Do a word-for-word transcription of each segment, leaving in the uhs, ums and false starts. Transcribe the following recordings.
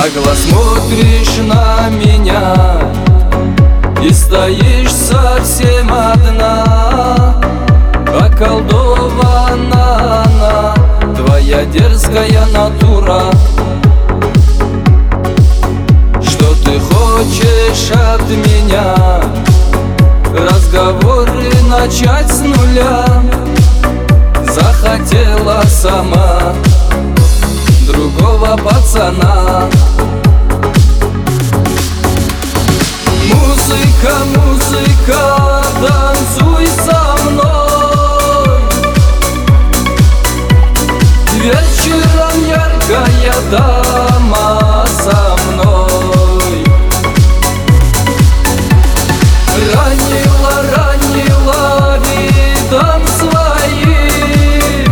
Нагло смотришь на меня и стоишь совсем одна. Околдована она, твоя дерзкая натура. Что ты хочешь от меня? Разговоры начать с нуля. Захотела сама другого пацана. Музыка, музыка, танцуй со мной. Вечером яркая дама со мной. Ранила, ранила видом своим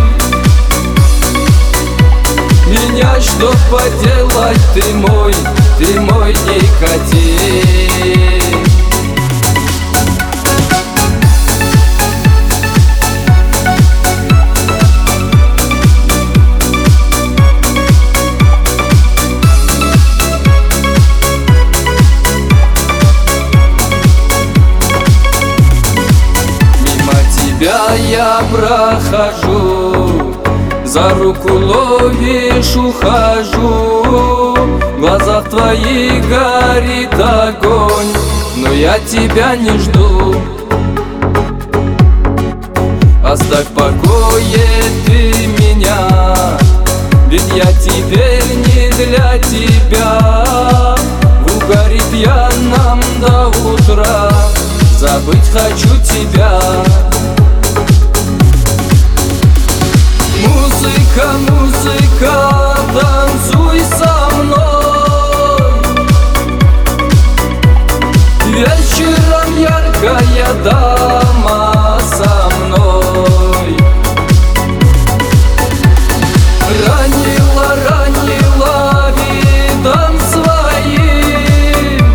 меня, что поделать, ты мой, ты мой никотин. Я прохожу, за руку ловишь, ухожу. В глазах твоих горит огонь, но я тебя не жду. Оставь в покое ты меня, ведь я теперь не для тебя. В угаре пьяном до утра забыть хочу тебя. Музыка, музыка, танцуй со мной. Вечером яркая дама со мной. Ранила, ранила видом своим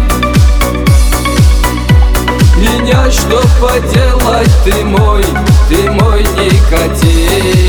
меня, что поделать, ты мой, ты мой никотин.